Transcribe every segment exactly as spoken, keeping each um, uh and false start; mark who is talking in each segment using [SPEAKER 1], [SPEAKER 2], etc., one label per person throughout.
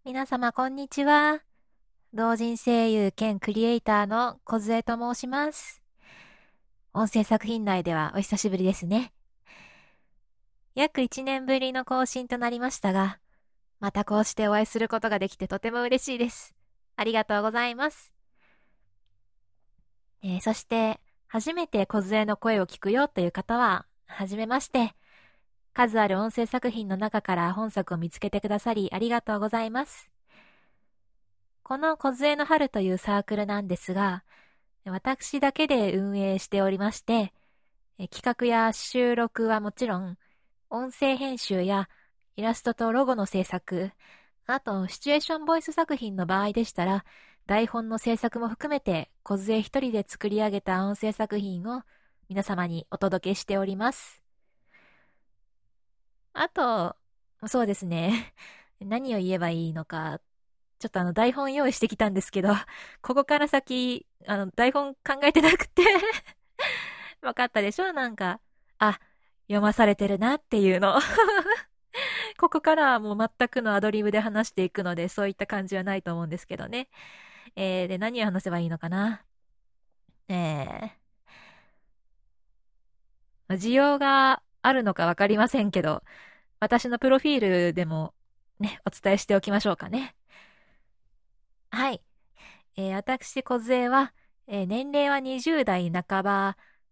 [SPEAKER 1] 皆様こんにちは。同人声優兼クリエイターの小杖と申します。音声作品内ではお久しぶりですね。約いちねんぶりの更新となりましたが、またこうしてお会いすることができてとても嬉しいです。ありがとうございます。えー、そして、初めて小杖の声を聞くよという方は、はじめまして。数ある音声作品の中から本作を見つけてくださりありがとうございます。この小杖の春というサークルなんですが、私だけで運営しておりまして、企画や収録はもちろん、音声編集やイラストとロゴの制作、あとシチュエーションボイス作品の場合でしたら、台本の制作も含めて小杖一人で作り上げた音声作品を皆様にお届けしております。あと、そうですね。何を言えばいいのか、ちょっとあの台本用意してきたんですけど、ここから先、あの台本考えてなくてわかったでしょなんか、あ、読まされてるなっていうの。ここからはもう全くのアドリブで話していくので、そういった感じはないと思うんですけどね。えー、で、何を話せばいいのかな。えー、需要があるのかわかりませんけど、私のプロフィールでもね、お伝えしておきましょうかね。はい。えー、私、小杖は、えー、年齢はにじゅう代半ば、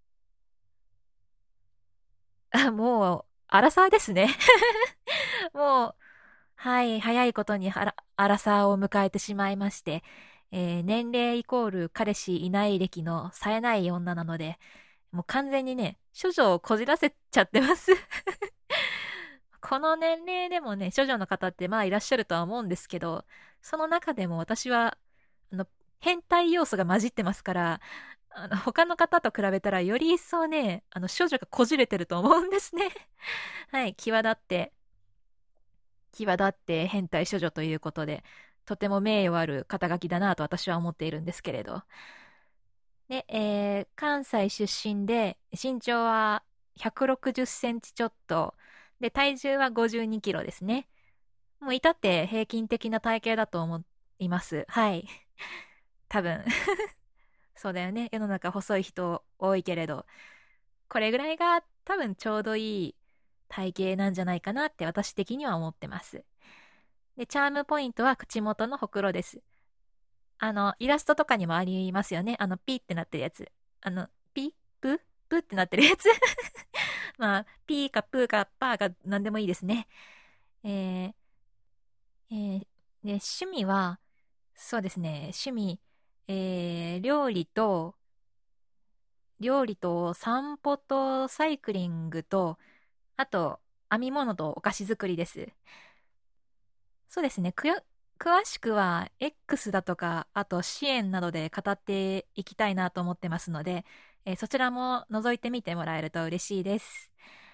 [SPEAKER 1] あ、もう、アラサーですね。もう、はい、早いことにあら、アラサーを迎えてしまいまして、えー年齢イコール彼氏いない歴の冴えない女なので、もう完全にね、処女をこじらせちゃってます。この年齢でもね、処女の方ってまあいらっしゃるとは思うんですけど、その中でも私は、あの、変態要素が混じってますから、あの、他の方と比べたらより一層ね、あの、処女がこじれてると思うんですね。はい、際立って、際立って変態処女ということで、とても名誉ある肩書きだなと私は思っているんですけれど。で、えー関西出身で、身長はひゃくろくじゅっセンチちょっと、で、体重はごじゅうにキロですね。もう至って平均的な体型だと思います。はい。多分。そうだよね。世の中細い人多いけれど、これぐらいが多分ちょうどいい体型なんじゃないかなって私的には思ってます。で、チャームポイントは口元のほくろです。あの、イラストとかにもありますよね。あの、ピーってなってるやつ。あの、ピププってなってるやつ。まあ、ピーかプーかパーか何でもいいですね。えー、えー、で、趣味は、そうですね、趣味、えー、料理と、料理と散歩とサイクリングと、あと、編み物とお菓子作りです。そうですね。くや、詳しくは X だとか、あと支援などで語っていきたいなと思ってますので、えーそちらも覗いてみてもらえると嬉しいです。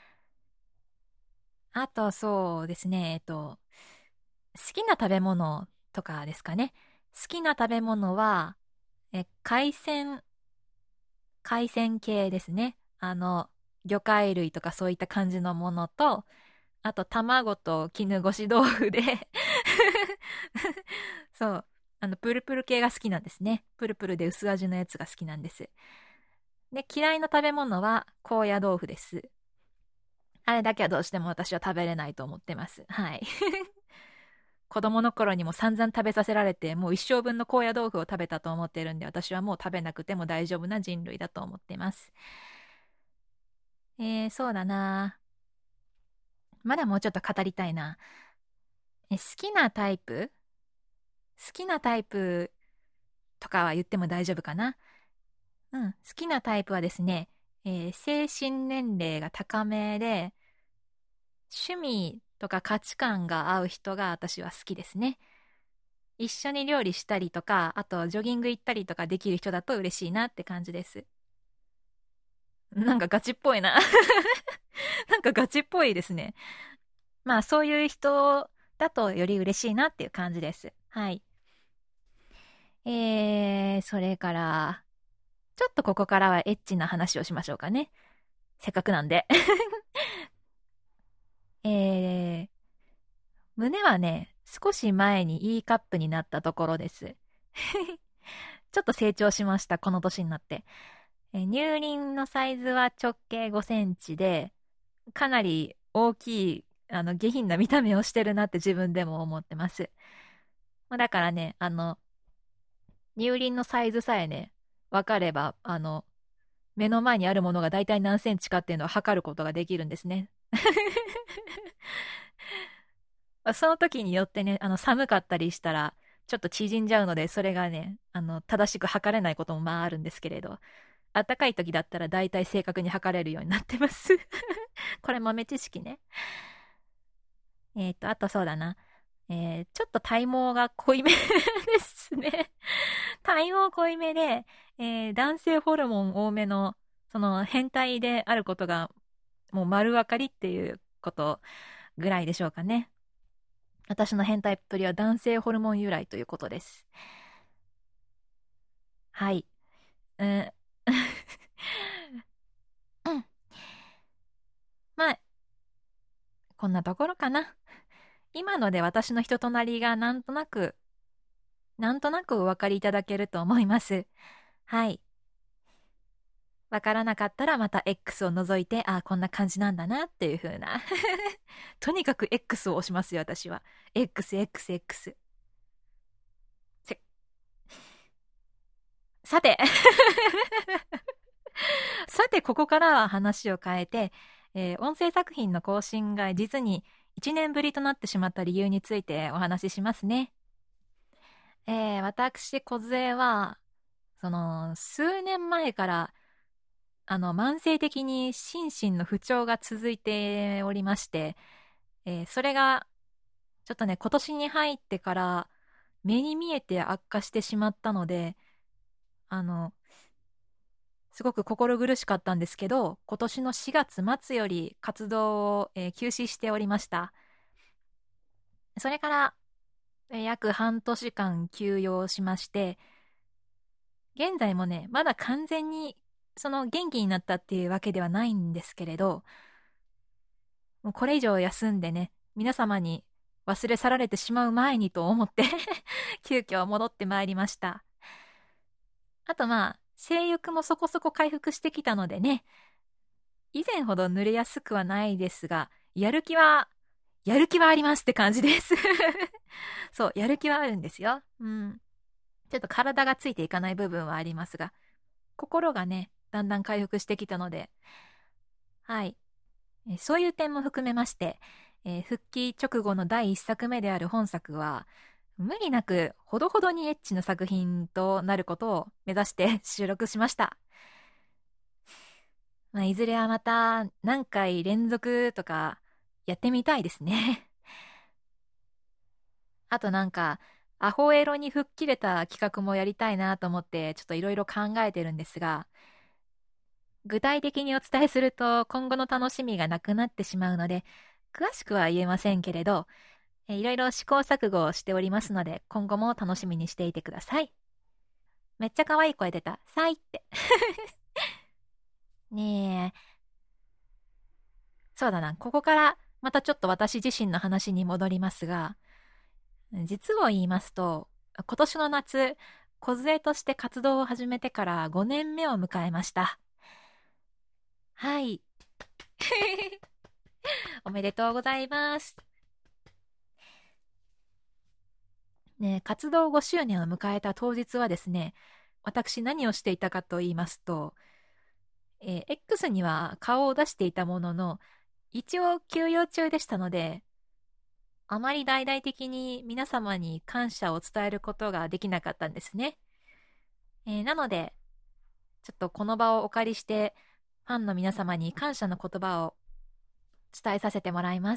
[SPEAKER 1] あと、そうですね。えっと、好きな食べ物とかですかね。好きな食べ物は、え、海鮮、海鮮系ですね。あの、魚介類とかそういった感じのものと、あと卵と絹ごし豆腐でそう。あの、プルプル系が好きなんですね。プルプルで薄味のやつが好きなんです。で、嫌いな食べ物は高野豆腐です。あれだけはどうしても私は食べれないと思ってます。はい。子供の頃にも散々食べさせられて、もう一生分の高野豆腐を食べたと思ってるんで、私はもう食べなくても大丈夫な人類だと思ってます。えー、そうだな。まだもうちょっと語りたいな。え、好きなタイプ好きなタイプとかは言っても大丈夫かな。うん。好きなタイプはですね、えー精神年齢が高めで、趣味とか価値観が合う人が私は好きですね。一緒に料理したりとか、あとジョギング行ったりとかできる人だと嬉しいなって感じです。なんかガチっぽいな。なんかガチっぽいですね。まあそういう人だとより嬉しいなっていう感じです。はい。えー、それから、ちょっとここからはエッチな話をしましょうかね。せっかくなんで。えー、胸はね、 少し前に E カップになったところです。ちょっと成長しました、この年になって。え乳輪のサイズは直径ごセンチで、かなり大きい、あの、下品な見た目をしてるなって自分でも思ってます。だからね、あの、乳輪のサイズさえね、わかれば、あの、目の前にあるものが大体何センチかっていうのを測ることができるんですね。その時によってね、あの、寒かったりしたら、ちょっと縮んじゃうので、それがね、あの、正しく測れないこともまああるんですけれど、暖かい時だったら大体正確に測れるようになってます。これ豆知識ね。えっと、あとそうだな。えー、ちょっと体毛が濃いめですね。体毛濃いめで、えー、男性ホルモン多めの、その変態であることが、もう丸分かりっていうことぐらいでしょうかね。私の変態っぷりは男性ホルモン由来ということです。はい。うん。うん。まあ、こんなところかな。今ので私の人となりがなんとなく、なんとなくお分かりいただけると思います。はい。わからなかったらまた X を除いて、ああ、こんな感じなんだなっていう風な。とにかく X を押しますよ、私は。X、X、X。せ、さて。さて、ここからは話を変えて、えー音声作品の更新が実にいちねんぶりとなってしまった理由についてお話ししますね。えー私、梢は、その、数年前から、あの、慢性的に心身の不調が続いておりまして、えーそれが、ちょっとね、今年に入ってから目に見えて悪化してしまったので、あの、すごく心苦しかったんですけど、今年のしがつ末より活動を、えー休止しておりました。それから、えー約半年間休養しまして、現在もね、まだ完全にその元気になったっていうわけではないんですけれど、もうこれ以上休んでね、皆様に忘れ去られてしまう前にと思って急遽戻ってまいりました。あとまあ、性欲もそこそこ回復してきたのでね、以前ほど濡れやすくはないですが、やる気は、やる気はありますって感じですそう、やる気はあるんですよ。うん。ちょっと体がついていかない部分はありますが、心がね、だんだん回復してきたので、はい。えそういう点も含めまして、えー復帰直後のだいいっさくめである本作は、無理なくほどほどにエッチな作品となることを目指して収録しました。まあ、いずれはまた何回連続とかやってみたいですね。あとなんか、アホエロに吹っ切れた企画もやりたいなと思って、ちょっといろいろ考えてるんですが、具体的にお伝えすると今後の楽しみがなくなってしまうので、詳しくは言えませんけれど、えいろいろ試行錯誤をしておりますので、今後も楽しみにしていてください。めっちゃ可愛い声出た。さいって。ねえ。そうだな。ここからまたちょっと私自身の話に戻りますが、実を言いますと、今年の夏、梢として活動を始めてからごねんめを迎えました。はい。おめでとうございます。ね、活動ごしゅうねんを迎えた当日はですね、私何をしていたかと言いますと、えー X には顔を出していたものの、一応休養中でしたので、あまり大々的に皆様に感謝を伝えることができなかったんですね。えーなので、ちょっとこの場をお借りして、ファンの皆様に感謝の言葉を伝えさせてもらいます。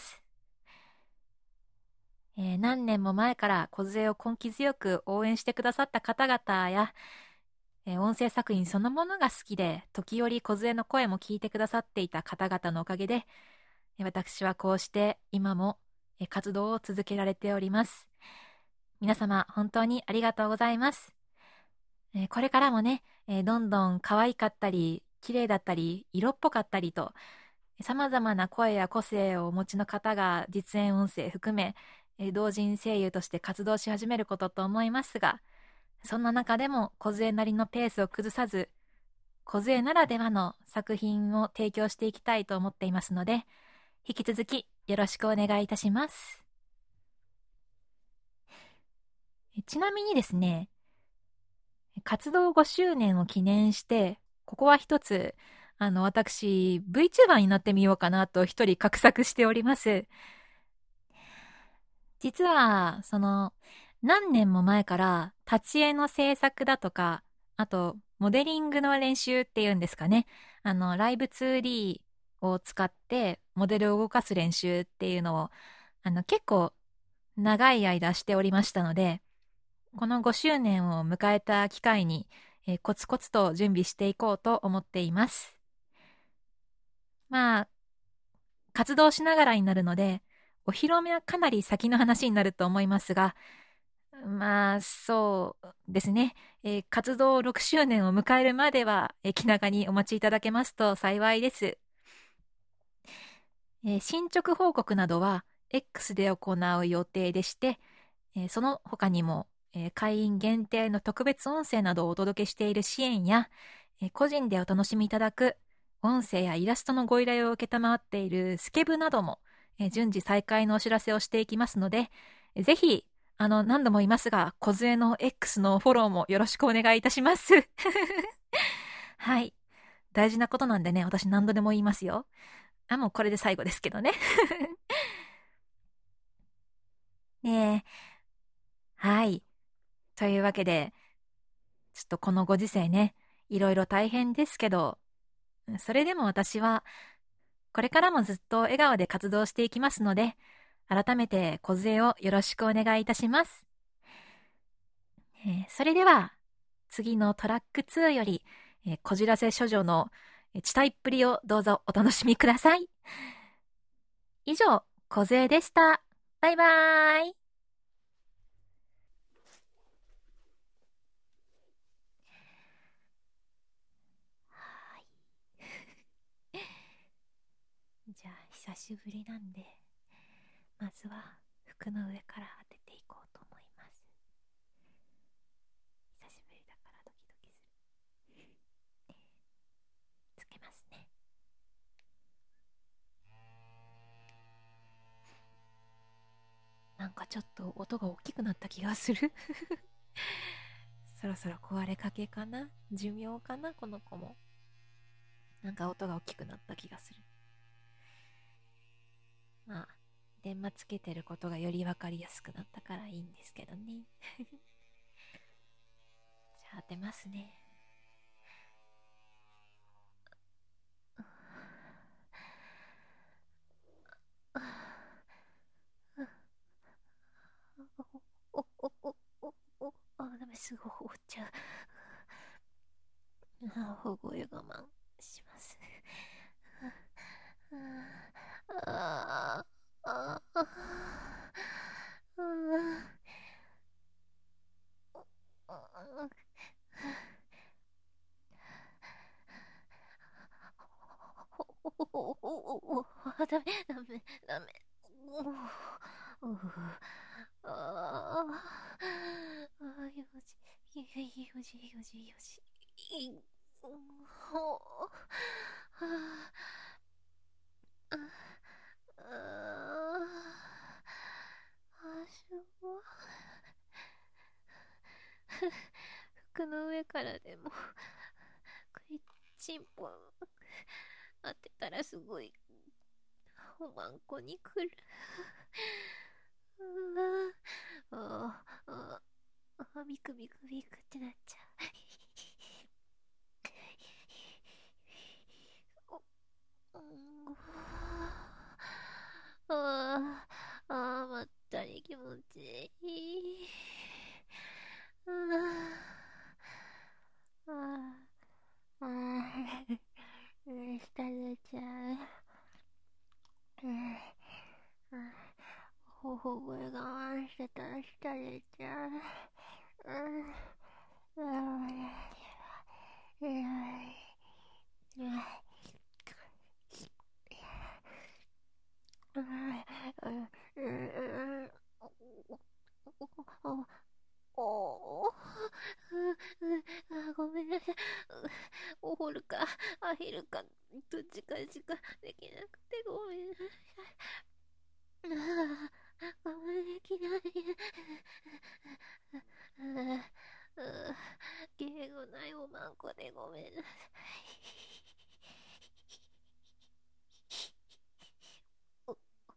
[SPEAKER 1] えー何年も前から梢を根気強く応援してくださった方々や、えー音声作品そのものが好きで、時折梢の声も聞いてくださっていた方々のおかげで、えー私はこうして今も、えー活動を続けられております。皆様本当にありがとうございます。えーこれからもね、えーどんどん可愛かったり、綺麗だったり、色っぽかったりと、様々な声や個性をお持ちの方が実演音声含め、 えー同人声優として活動し始めることと思いますが、そんな中でも梢なりのペースを崩さず、梢ならではの作品を提供していきたいと思っていますので、引き続きよろしくお願いいたします。ちなみにですね、活動ごしゅうねんを記念して、ここは一つ、あの、私、VTuber になってみようかなと一人画策しております。実は、その、何年も前から、立ち絵の制作だとか、あと、モデリングの練習っていうんですかね。あの、ライブ ツーディー を使って、モデルを動かす練習っていうのを、あの、結構、長い間しておりましたので、このごしゅうねんを迎えた機会に、えーコツコツと準備していこうと思っています。まあ、活動しながらになるので、お披露目はかなり先の話になると思いますが、まあ、そうですね。えー活動ろくしゅうねんを迎えるまでは、えー気長にお待ちいただけますと幸いです。えー進捗報告などは X で行う予定でして、えーその他にも、えー会員限定の特別音声などをお届けしている支援や、えー個人でお楽しみいただく音声やイラストのご依頼を受けたまわっているスケブなども、えー順次再開のお知らせをしていきますので、えーぜひ、あの、何度も言いますが、小杖の X のフォローもよろしくお願いいたします。はい。大事なことなんでね、私何度でも言いますよ。あ、もうこれで最後ですけどね。ねえ。はい。というわけで、ちょっとこのご時世ね、いろいろ大変ですけど、それでも私は、これからもずっと笑顔で活動していきますので、改めて小杖をよろしくお願いいたします。えーそれでは、次のトラックツーより、えーこじらせ処女のえー地帯っぷりをどうぞお楽しみください。以上、小杖でした。バイバーイ。はい。じゃあ、久しぶりなんで、まずは服の上から当てていこうと思います。久しぶりだからドキドキする。つけますね。なんかちょっと音が大きくなった気がする。そろそろ壊れかけかな、寿命かな、この子も。なんか音が大きくなった気がする。まあ、電話つけてることがより分かりやすくなったからいいんですけどね。じゃあ当てますね。おおおおおおあ、ダメ、すぐ終わっちゃう。あ、保護よ我慢します。あああああ、ダメダメダメ。おおあああ、よしよしよしよしよし。いほああああ、すごい。服の上からでも食いちんぽん当てたらすごいおまんこに来る。あああああ、ビクビクビクってなっちゃう。おうんあああ、まったり気持ちいい。あああああ、うん、したれちゃう。うん、ほほぼ我慢してたらしたれちゃう。うん、うんうんうんお、お、う、う、あ、ごめんなさい。う、おほるか、アヒルか、どっちかしかできなくてごめんなさい。ああ、我慢できない。ああ、芸のないおまんこでごめんなさい。う、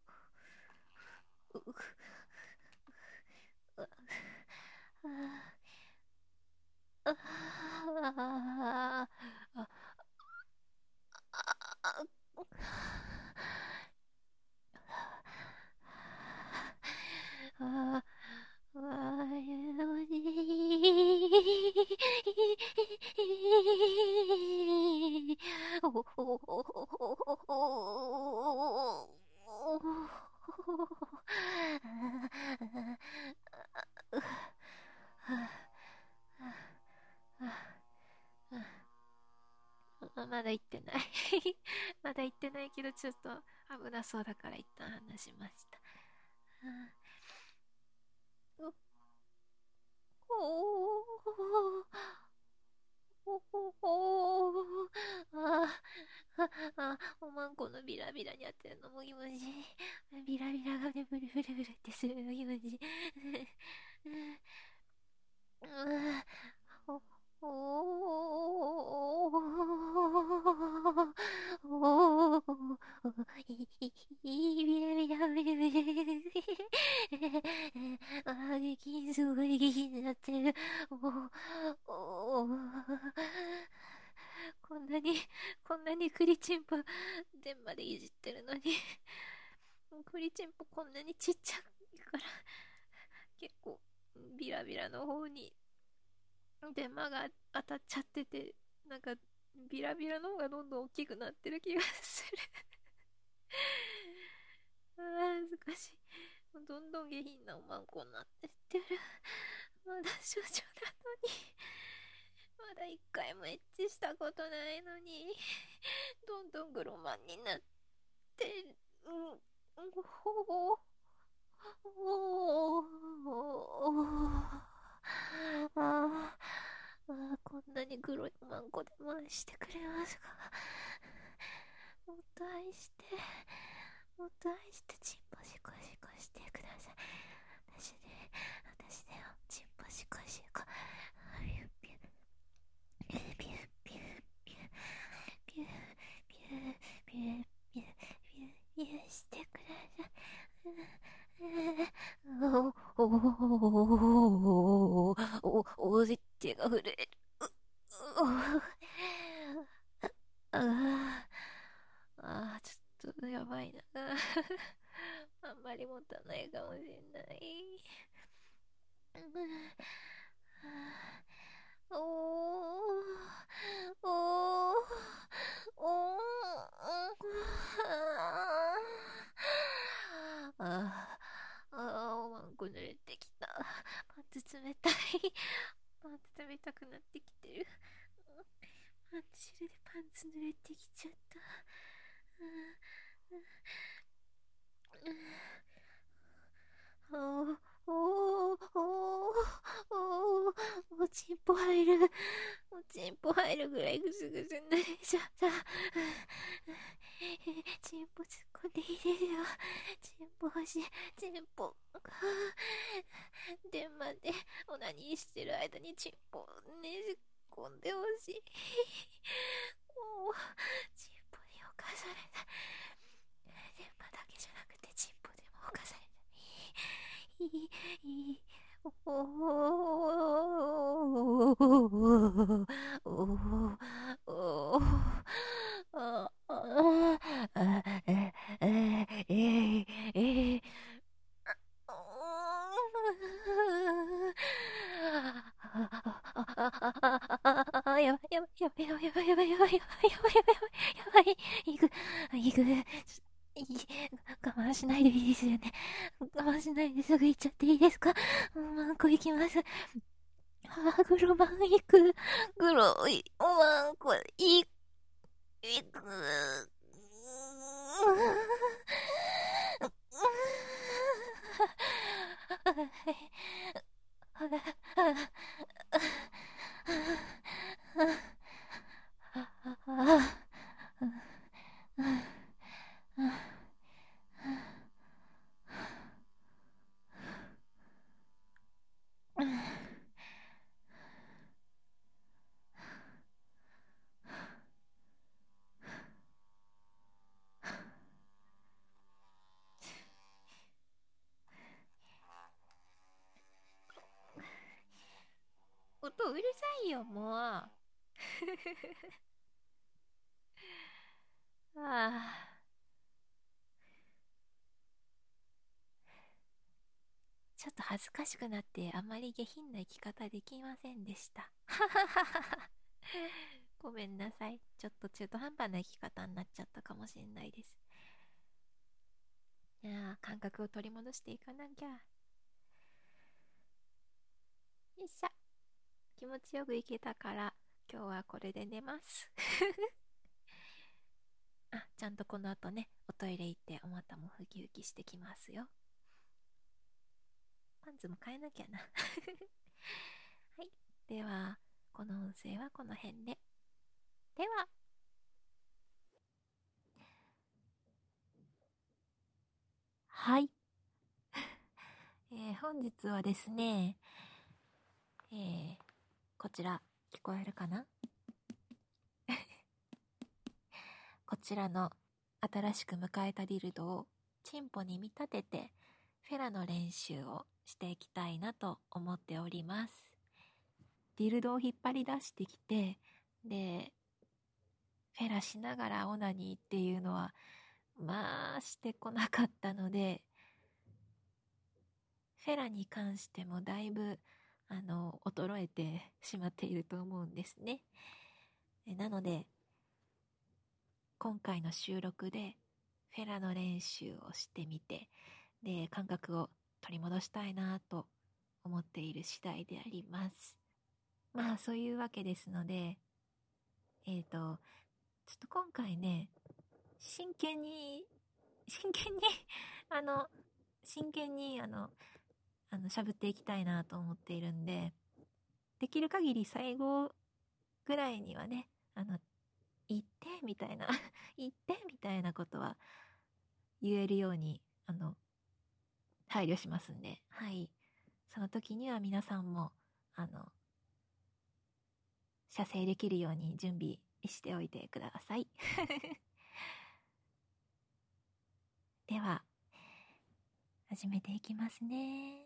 [SPEAKER 1] う、ああ、ああ、ああ、ああいうのに、おおおおあ、まだ行ってない。まだ行ってないけど、ちょっと危なそうだから一旦話しました。おおおおおああ、あ、おまんこのビラビラに当てるのも気持ちいい。ビラビラがね、ブルブルブルってするの気持ちいい。おおおいいビラビラブルブル。ああ、激変すごい激変になってる。おおこんなに、こんなにクリチンポ電話でいじってるのに、クリチンポこんなにちっちゃいから、結構ビラビラの方に電話が当たっちゃってて、なんかビラビラの方がどんどん大きくなってる気がする。あー恥ずかしい。どんどん下品なおまんこになってってる。まだ少女なのに。まだ一回もエッチしたことないのに。どんどんグロマンになってる。うん。ほほおーああ、こんなにグロいマンコで回してくれますか。もっと愛して、もっと愛してチンポシコシコしてください。私ね、私だよ、チンポシコシコ。ピューピュー、ピューピューピューピュー、ピューピューピューピューピューピューしてください。おおおおおじ手が震える。あああ、ちょっとやばいな。あんまり持たないかもしれない。おーおーおーあああ、おまんこ濡れてきた。パンツ冷たい。パンツ冷たくなってきてる。パンツ汁でパンツ濡れてきちゃった。おーおーおーおーおちんぽ入る。おちんぽ入るぐらいぐすぐす濡れちゃった。チンポ突っ込んでいいですよ。チンポ欲しい。チンポ。電話でオナニーしてる間にチンポねじ込んでほしい。もう、チンポに侵された。電話だけじゃなくてチンポでも侵された。いい、いい。おおおおおあああええええあやばいやばいやばいやばいやばいやばいやばいやばいやばいやばいやばいやばい行く行く我慢しないでいいですよね。我慢しないですぐ行っちゃっていいですか。マンコ行きます。あグロマン行く。グロいおマンコ行く。行く。 音うるさいよ、もう。ああ。ちょっと恥ずかしくなってあまり下品な生き方できませんでした。ごめんなさい。ちょっと中途半端な生き方になっちゃったかもしれないです。いやー、感覚を取り戻していかなきゃ。よいしょ。気持ちよくいけたから、今日はこれで寝ます。あ、ちゃんとこの後ね、おトイレ行ってお股もふきふきしてきますよ。パンツも変えなきゃな。はい。では、この音声はこの辺で。では。はい。えー、本日はですね、えー、こちら、聞こえるかなこちらの新しく迎えたディルドをチンポに見立てて、フェラの練習をしていきたいなと思っております。ディルドを引っ張り出してきて、で、フェラしながらオナニーっていうのは、まあ、してこなかったので、フェラに関してもだいぶ、あの、衰えてしまっていると思うんですね。なので、今回の収録で、フェラの練習をしてみて、で、感覚を取り戻したいなと思っている次第であります。まあ、そういうわけですので、えっと、ちょっと今回ね、真剣に、真剣にあの、真剣に、あの、あの、喋っていきたいなと思っているんで、できる限り最後ぐらいにはね、あの、言って、みたいな、言って、みたいなことは言えるように、あの、配慮しますんで、はい。その時には皆さんも、あの、射精できるように準備しておいてください。では、始めていきますね。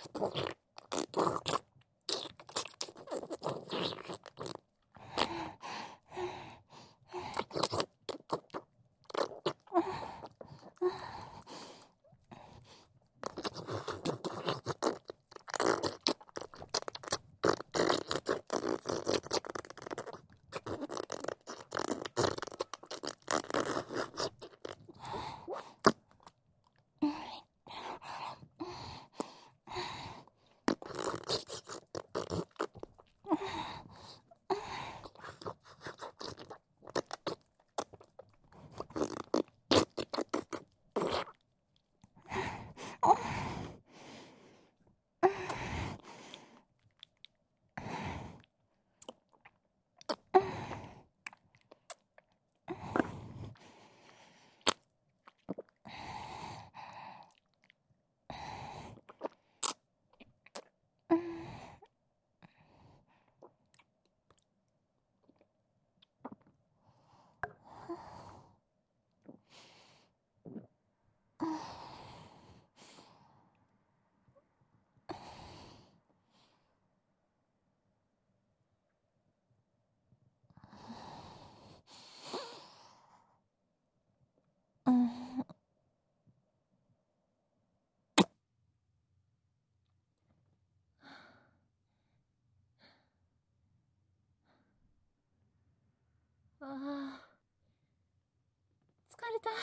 [SPEAKER 1] ああ、疲れた。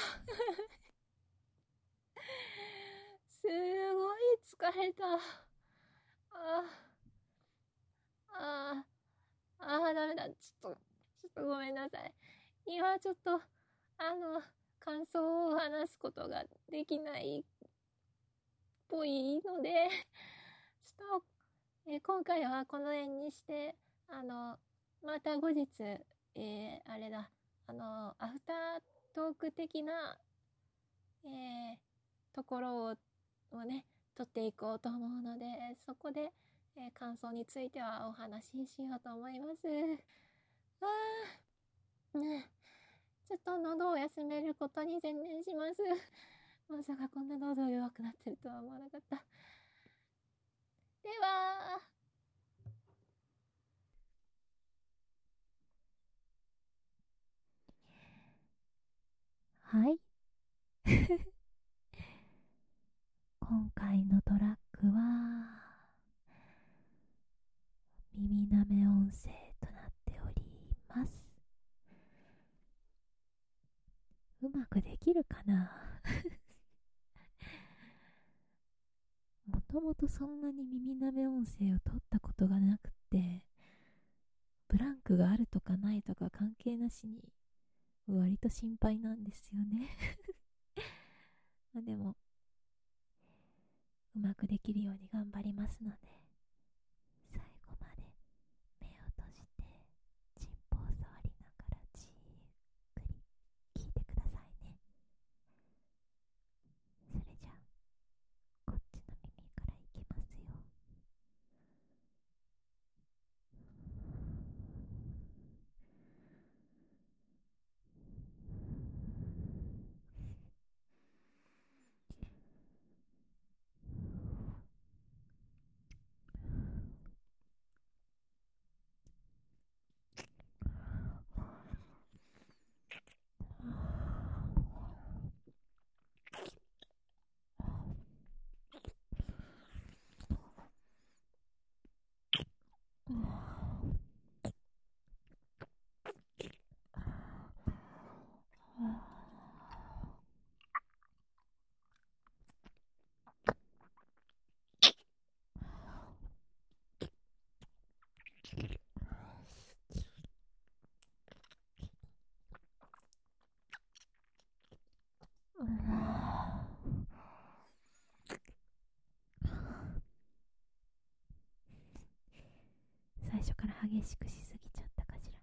[SPEAKER 1] すごい疲れた。ああ、ああ、ああ、ダメだ。ちょっと、ちょっとごめんなさい。今ちょっと、あの、感想を話すことができないっぽいので、ちょっと、えー今回はこの辺にして、あの、また後日、えー、あれだ、あの、アフタートーク的な、えー、ところを、をね、取っていこうと思うので、そこで、えー感想についてはお話ししようと思います。あー、ね、ちょっと喉を休めることに専念します。まさかこんな喉弱くなってるとは思わなかった。では、はい。今回のトラックは、耳なめ音声となっております。うまくできるかな。もともとそんなに耳なめ音声を取ったことがなくて、ブランクがあるとかないとか関係なしに割と心配なんですよね。まあでもうまくできるように頑張りますので、最後まで目を閉じてチンポを触りながらじっくり聞いてくださいね。それじゃあこっちの耳からいきますよ。最初から激しくしすぎちゃったかしら。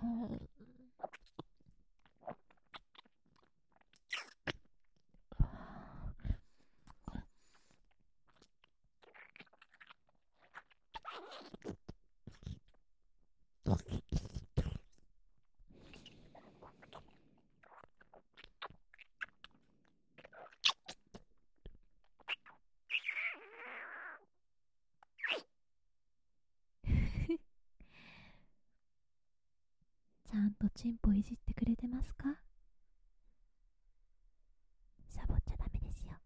[SPEAKER 1] ちゃんとチンポいじってくれてますか？サボっちゃダメですよ。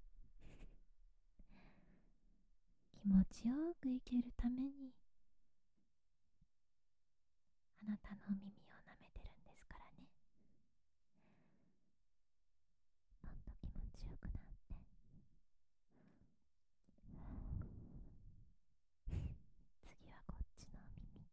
[SPEAKER 1] 気持ちよく生きるためにあなたのお耳を舐めてるんですからね。もっと気持ちよくなって。次はこっちのお耳。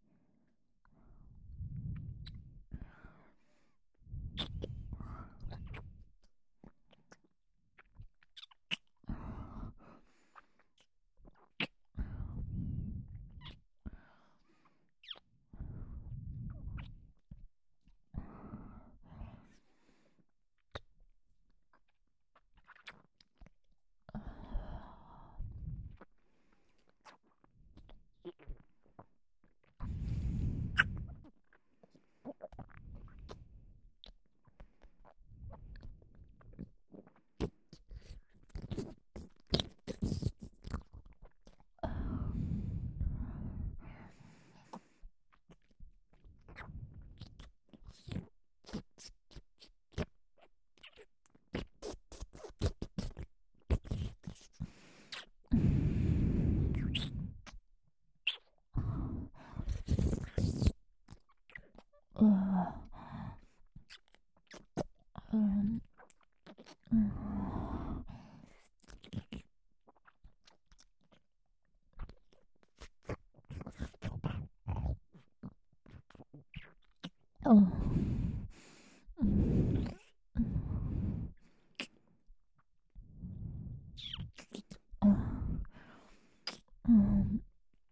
[SPEAKER 1] うんうんうんうん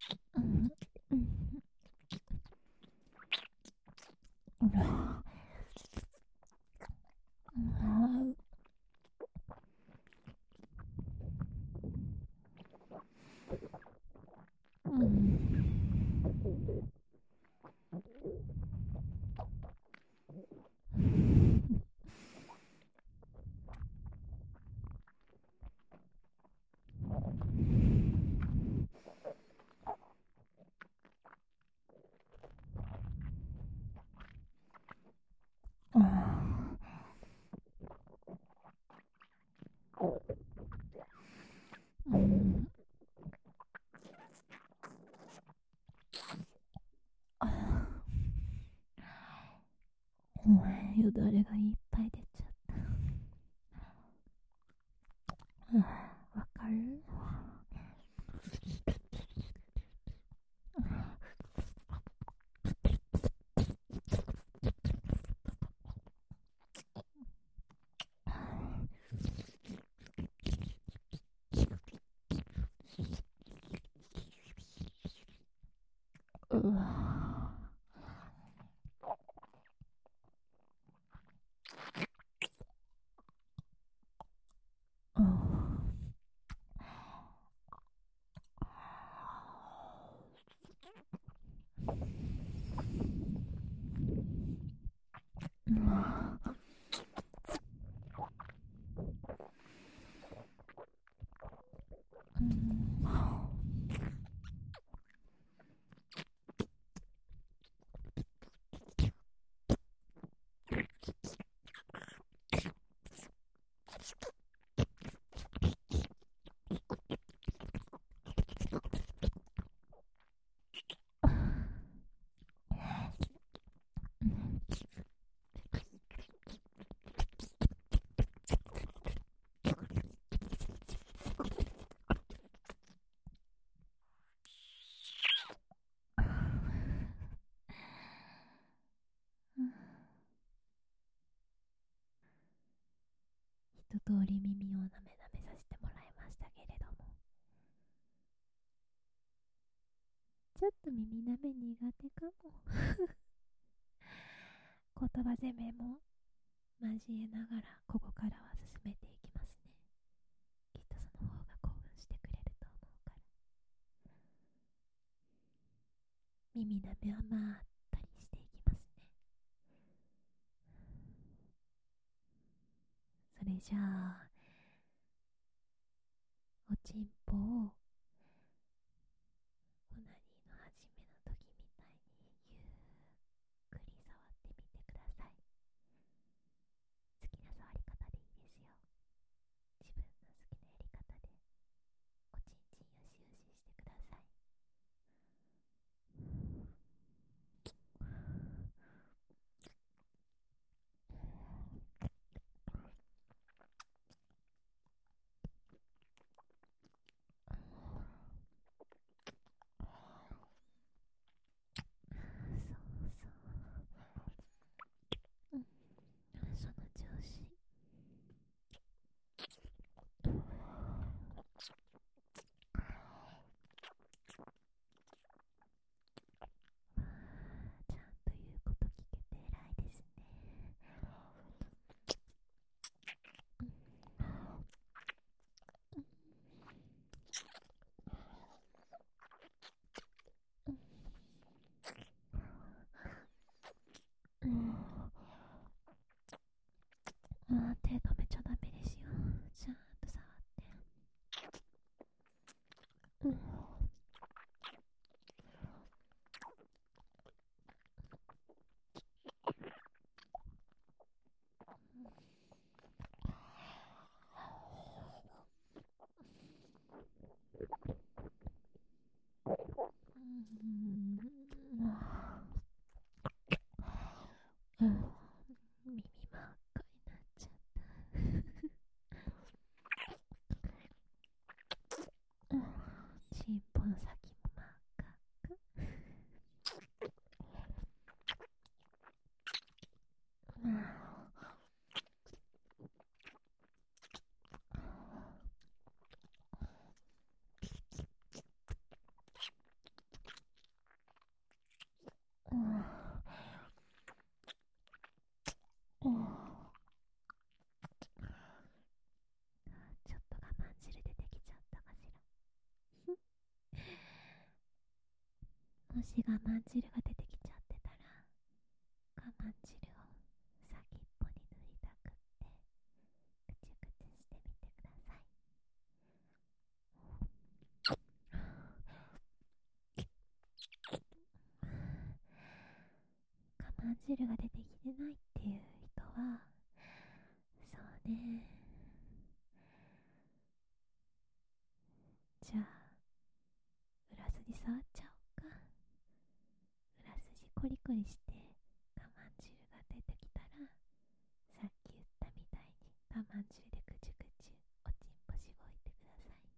[SPEAKER 1] よだれがいっぱい出ちゃった。わかる？うわ一通り耳をなめなめさせてもらいましたけれども、ちょっと耳なめ苦手かも。 言葉攻めも交えながらここからは進めていきますね。きっとその方が興奮してくれると思うから。耳なめはまったりしていきますね。それじゃあおちんぽをオナニーの始めの時みたいにゆっくり触ってみてください。好きな触り方でいいですよ。自分の好きなやり方でおちんちんよしよししてください。そうそう、うん、その調子。ちゃんと言うこと聞けて偉いですね。うん、あ、手止めちゃダメですよ。ちゃんと触って。うん、うん、耳真っ赤になっちゃった。うん、チンポの先も真っ赤っか。うん、うん、ちょっと我慢汁出てきちゃったかしら。もし我慢汁が出てきちゃってたら、我慢汁を先っぽに塗りたくってくちゅくちゅしてみてください。我慢汁が出てきてないっていう人は、そうね、じゃあ裏筋触っちゃおうか。裏筋コリコリして我慢汁が出てきたら、さっき言ったみたいに我慢汁でくちゅくちゅおちんぽしごいてください。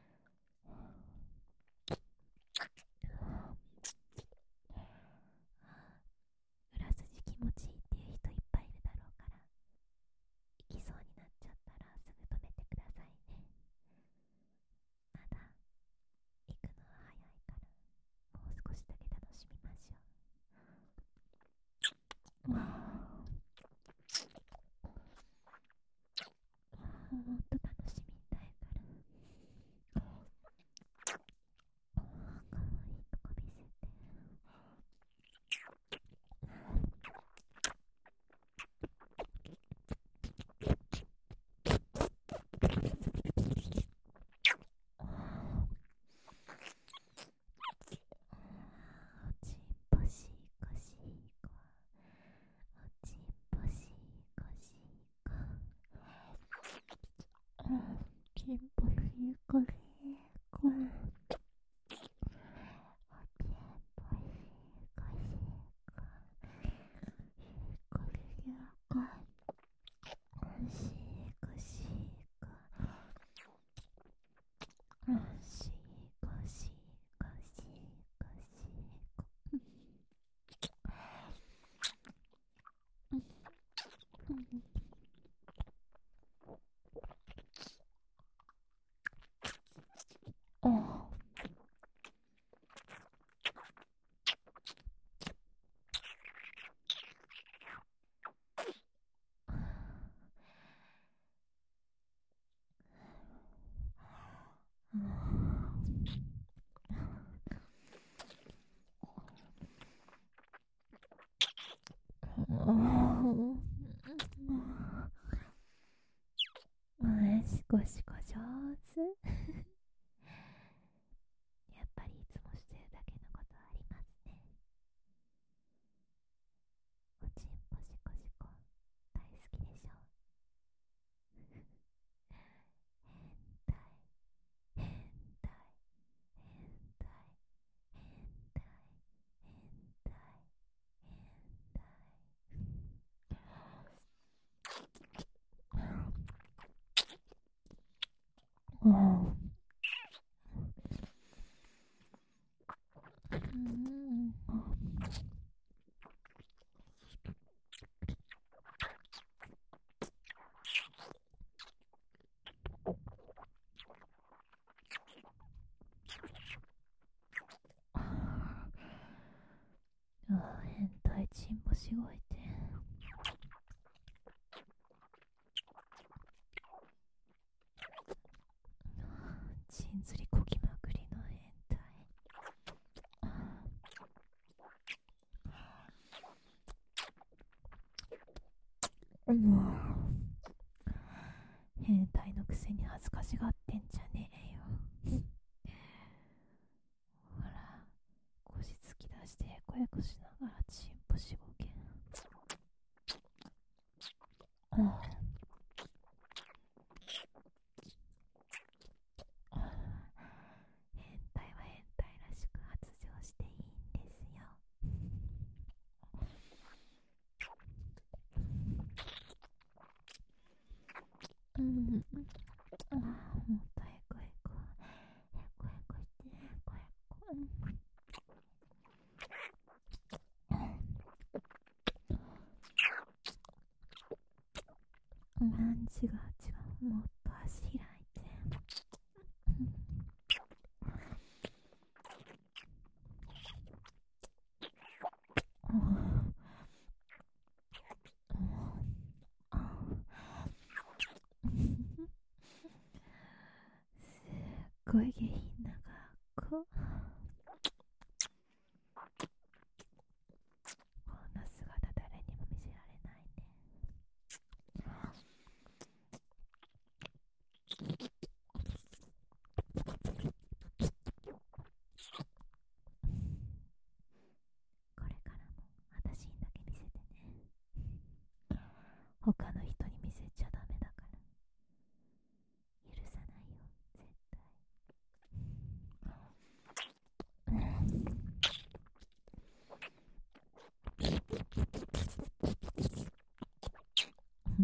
[SPEAKER 1] 裏筋気持ちいいっていう人いっぱいいるだろうから、行きそうになっちゃったらすぐ止めてくださいね。まだ行くのは早いから、もう少しだけ楽しみましょう。もっと楽しみたいから。かわいいとこ見せて。おちんぽしいこしいこ、おちんぽしいこしいこ、おちんぽしいこしいこ、おちんぽしいこしいこ、こしいこ、しいこしいこ、しいこしいこしいこしいこ。 しこしこ上手。やっぱりいつもしてるだけのことありますね。おちんぽしこしこ大好きでしょ。変態変態変態変態変態変態。うんうんあ、変態チンポしごいて。チン釣りこぎまくりの変態。うん、変態のくせに恥ずかしがってんじゃねえよ。ほら、腰突き出してへこへこしながらチンポしごけん。うん、変態は変態らしく発情していいんですよ。うん、あ、もっとへこへこへこへこしてへこへこ。うん、違う違う、もっと足開いて。うん、すっごい下品な学校。こんな姿誰にも見せられないね。これからも私にだけ見せてね。他の人に見せちゃダメだから許さないよ、絶対。うん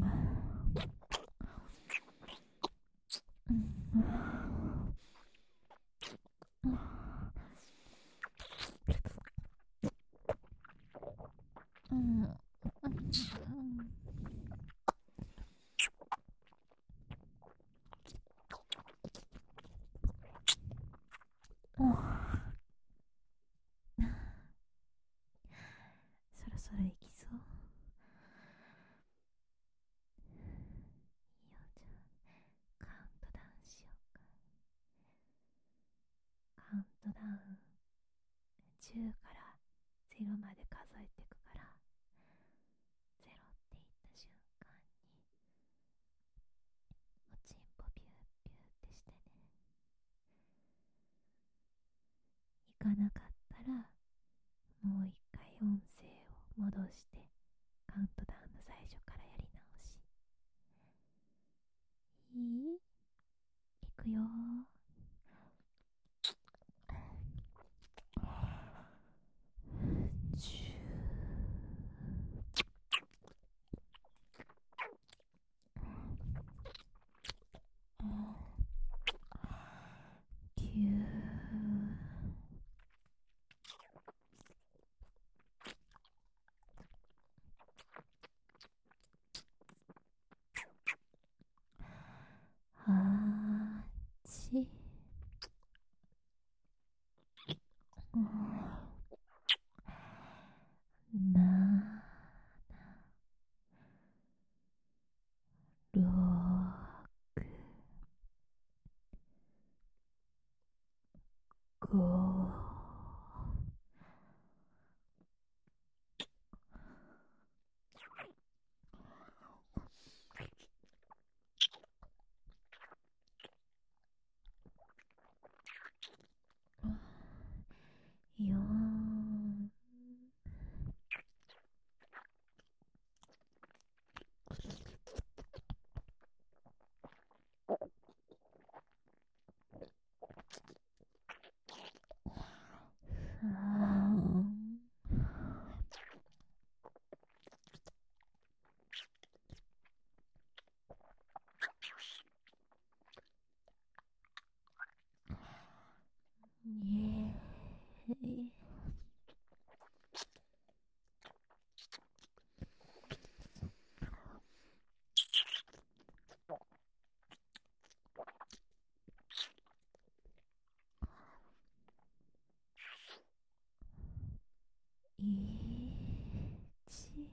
[SPEAKER 1] うんそろそろ行きそう。いいよ、じゃあカウントダウンしようか。カウントダウンじゅうからゼロまで数えてくから、ゼロって言った瞬間におちんぽピューピューってしてね。行かなかったらもう一回音声を戻してカウントダウンの最初からやり直し。いい？いくよー。じゅう、きゅう、はち、な、ろく、ご、 よーん。あーイエーイ。一、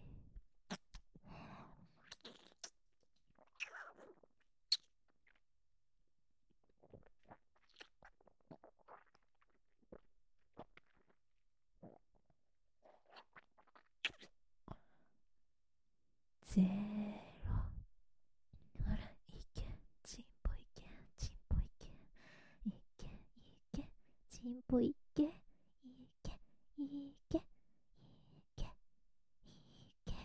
[SPEAKER 1] ゼロ。あら、いけ、チンポいけ、チンポいけ、いけ、いけ、チンポいけ、いけ、いけ、いけ、いけ、いけ。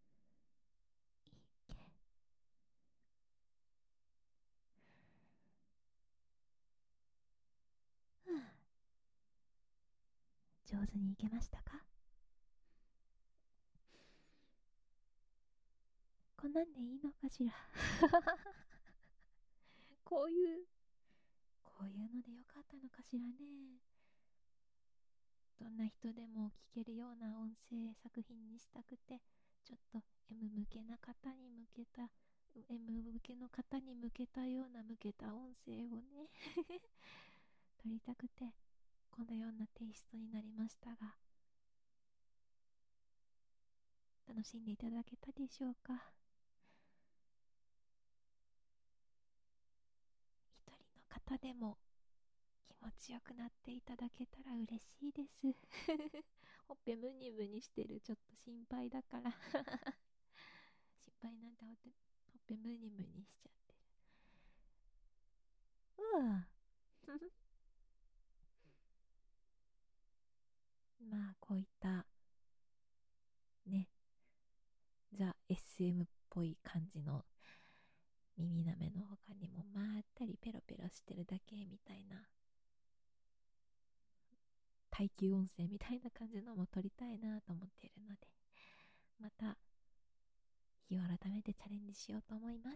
[SPEAKER 1] はあ、上手にいけましたか？こんなんでいいのかしら。こういう、こういうのでよかったのかしらね。どんな人でも聞けるような音声作品にしたくて、ちょっと M 向けな方に向けた、M 向けの方に向けたような向けた音声をね撮りたくて、このようなテイストになりましたが、楽しんでいただけたでしょうか？一人の方でも気持ちよくなっていただけたら嬉しいですほっぺムニムニしてる、ちょっと心配だから心配なんてほっぺ、ほっぺムニムニしちゃってる。うわまあこういったね、ザ・ エスエム っぽい感じの耳なめの他にも、まったりペロペロしてるだけみたいな、耐久音声みたいな感じのも撮りたいなと思っているので、また日を改めてチャレンジしようと思います。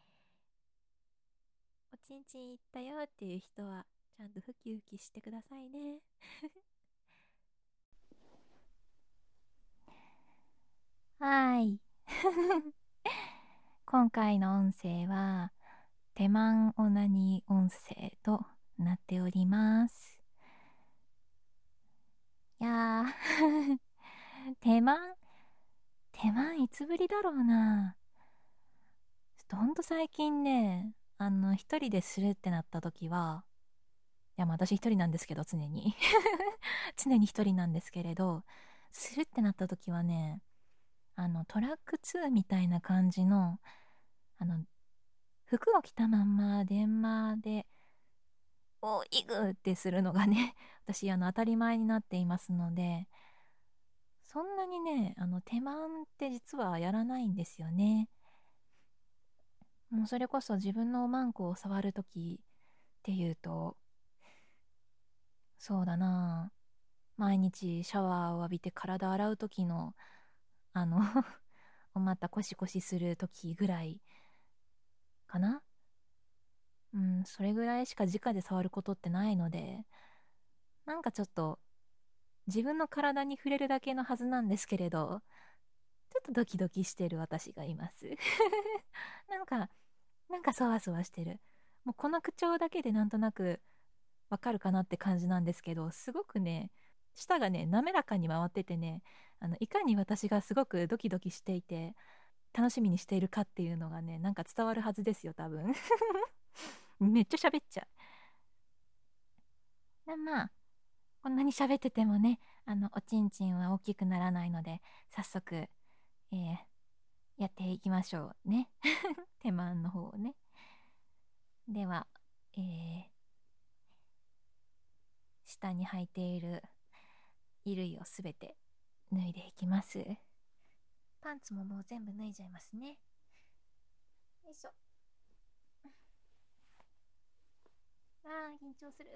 [SPEAKER 1] おちんちん行ったよっていう人はちゃんとウキウキしてくださいねはい。今回の音声は手満オナニー音声となっております。いやー手満手満いつぶりだろうな。ちょっとほんと最近ね、あの一人でするってなった時は、いやまあ私一人なんですけど、常に常に一人なんですけれど、するってなった時はね、あのトラックツーみたいな感じの、あの服を着たまんま電話で「おいぐ」ってするのがね私あの当たり前になっていますので、そんなにね、あの手間って実はやらないんですよね。もうそれこそ自分のおまんこを触るときっていうと、そうだな、毎日シャワーを浴びて体洗うときのあのおまたコシコシするときぐらいかな。うん、それぐらいしか直で触ることってないので、なんかちょっと自分の体に触れるだけのはずなんですけれど、ちょっとドキドキしてる私がいますなんか、なんかそわそわしてる。もうこの口調だけでなんとなくわかるかなって感じなんですけど、すごくね、舌がね、滑らかに回っててね、あのいかに私がすごくドキドキしていて、楽しみにしているかっていうのがね、なんか伝わるはずですよ、多分めっちゃ喋っちゃう。まあ、こんなに喋っててもね、あの、おちんちんは大きくならないので、早速、えー、やっていきましょうね。手間の方をね。では、えー、下に履いている衣類をすべて脱いでいきます。パンツももう全部脱いじゃいますね。よいしょ。あー、緊張する。よ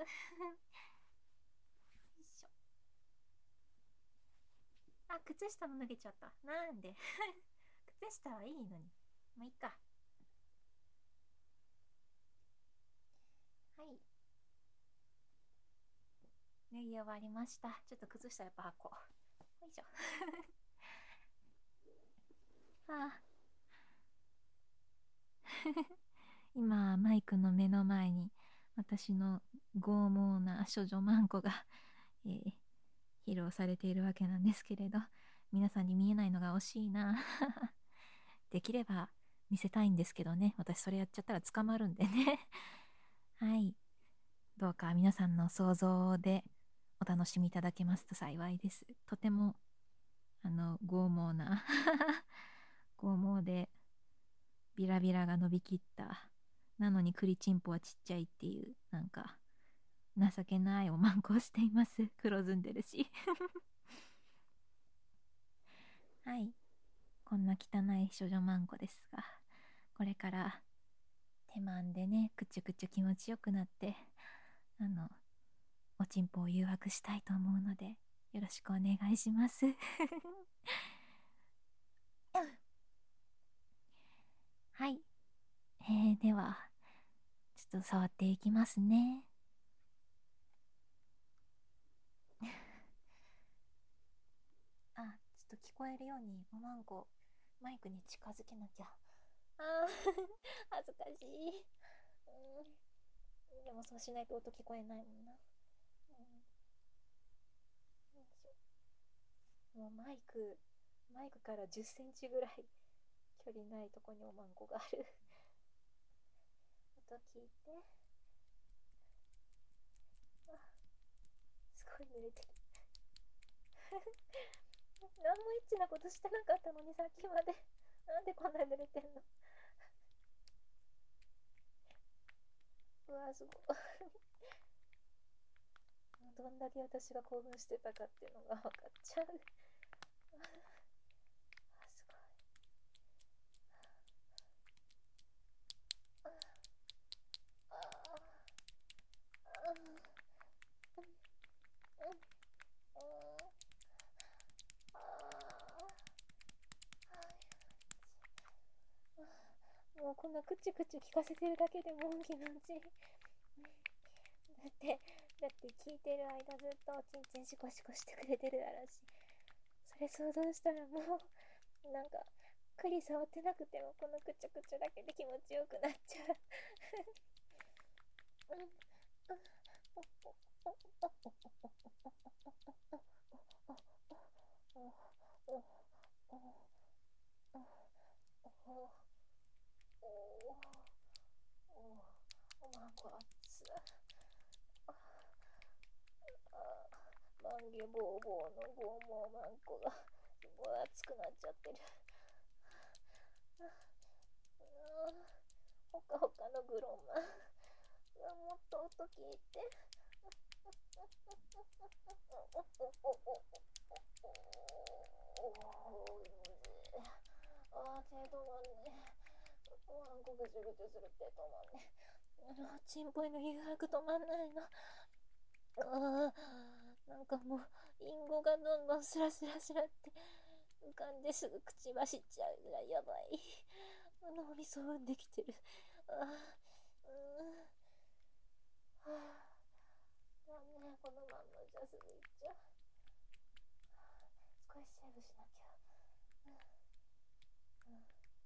[SPEAKER 1] いしょ。あ、靴下も脱げちゃった。なんで靴下はいいのに。もういいか。はい。脱ぎ終わりました。ちょっと靴下やっぱ履こう。よいしょ。あ今、マイクの目の前に私の剛毛な処女マンコが、えー披露されているわけなんですけれど、皆さんに見えないのが惜しいな。できれば見せたいんですけどね、私それやっちゃったら捕まるんでね。はい。どうか皆さんの想像でお楽しみいただけますと幸いです。とても、あの、剛毛な剛毛でビラビラが伸びきった、なのに栗チンポはちっちゃいっていう、なんか、情けないおまんこをしています。黒ずんでるし。はい。こんな汚い処女マンコですが、これから手間んでね、くちゅくちゅ気持ちよくなって、あの、おちんぽを誘惑したいと思うので、よろしくお願いします。はい。えー、では、ちょっと触っていきますね。あ、ちょっと聞こえるようにおまんこマイクに近づけなきゃ。あー恥ずかしい。うん、でもそうしないと音聞こえないもんな。うん、よいしょ。もうマイクマイクからじゅっセンチぐらい距離ないとこにおまんこがある。音聞いて。あ、すごい濡れてる。何もエッチなことしてなかったのにさっきまで。なんでこんな濡れてんの。うわ、すごい。どんだけ私が興奮してたかっていうのが分かっちゃう。あ、すごい。あああ、うんうんうんああ、もうこんなクチクチ聞かせてるだけでも気持ちいい。だってだって聞いてる間ずっとチンチンシコシコしてくれてるだろうし、それ想像したらもうなんか栗触ってなくてもこのクチュクチュだけで気持ちよくなっちゃう。うんうん、おまんこ熱っ。まんげぼうぼうの剛毛まんこがすごい熱くなっちゃってる。ほかほかのグロマン、もっと音聞いて。あー、手止まんね。ワンコぐちゅぐちゅするって止まんね。あのチンポイの誘惑止まんないの。あー、なんかもうリンゴがどんどんスラスラスラって浮かんですぐ口走っちゃうぐらいやばい。脳みそ産んできてる。あー、うん、はあ、だね、このまんまじゃすぐいっちゃう。少しセーブしなきゃ。うんうん、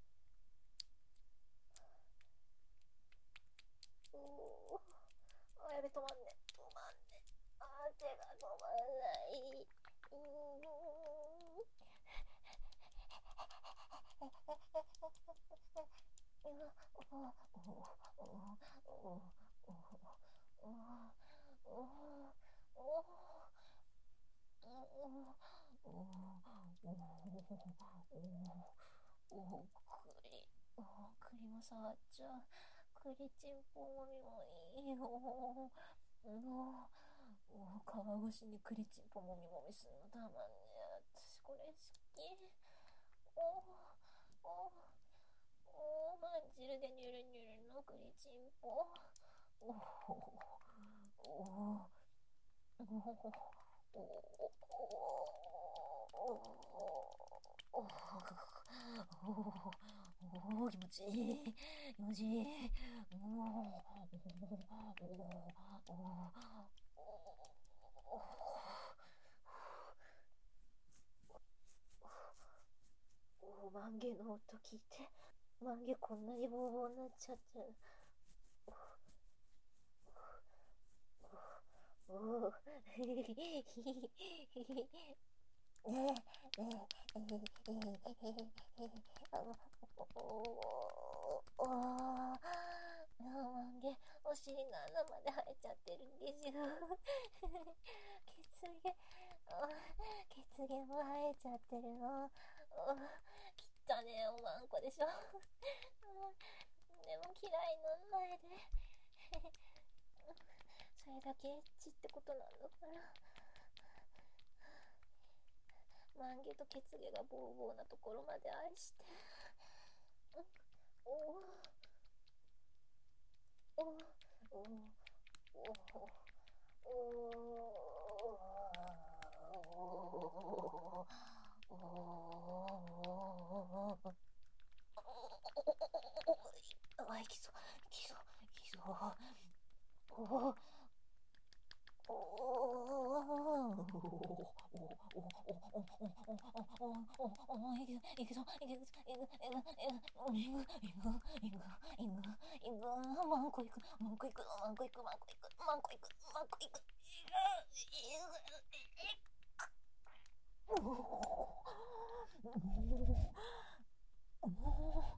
[SPEAKER 1] おー、あ、やべ、止まんね止まんね。あー、手が止まんない。うーん、栗も触っちゃう。栗ちんぽもみもいいよ。 おー、川越しに栗ちんぽもみもみすんのたまんねえ。私これ好き。おー、おー、おー、まんじるでニュルニュルの栗ちんぽ。おー、おー、おー、おー、おー、おー、気持ちいい、気持ちいい、おー、おー、おー、おー、おー、万華の音聞いて、万華こんなにボーボーになっちゃってる。おお、へへへへへ。ねえ、ねえ、えへへへへへ。あの、おお、おあ、なんで、お尻の穴まで生えちゃってるんですよ。血毛、血毛も生えちゃってるの。きったねえおまんこでしょ。でも嫌いの前で。それだけエッチってことなんだから。万華と血毛がボーボーなところまで愛して。おおおおおおおおあ、いきそう、いきそう、いきそう。おおおおいけいけそう、いけそう、いく、いく、いく、いく、いく、いく、いく、いく、マンコいく、マンコいく、マンコいく、マンコいく、マンコいく、マンコいく、おおおお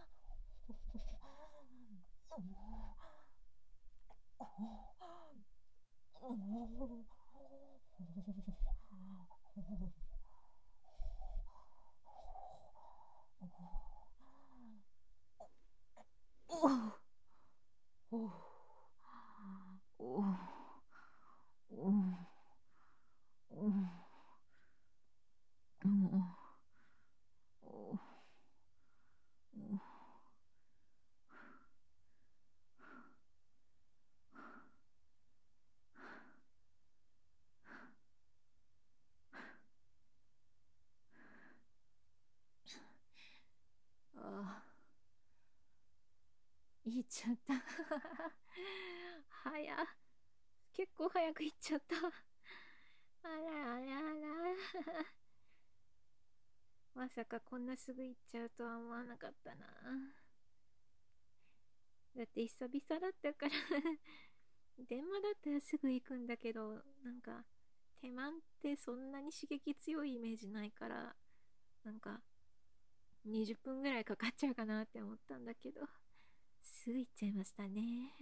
[SPEAKER 1] あ、言っちゃった。早、結構早く言っちゃった。あらあらあら。まさかこんなすぐ行っちゃうとは思わなかったな。だって久々だったから。電話だったらすぐ行くんだけど、なんか手間ってそんなに刺激強いイメージないから、なんかにじゅっぷんぐらいかかっちゃうかなって思ったんだけど、すぐ行っちゃいましたね。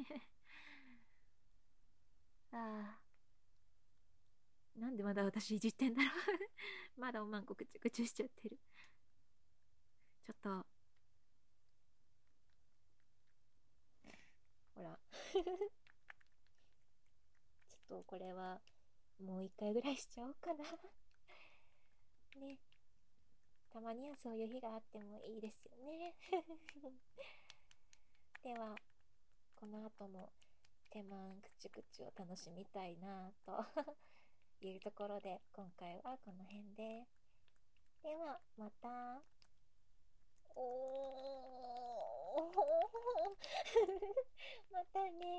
[SPEAKER 1] ああ、なんでまだ私いじってんだろう。まだおまんこぐちゅぐちゅしちゃってる。ちょっと、ほら。ちょっとこれはもう一回ぐらいしちゃおうかな。ね。たまにはそういう日があってもいいですよね。では、この後も手満くちゅくちゅを楽しみたいなというところで、今回はこの辺で。では、また。おーまたね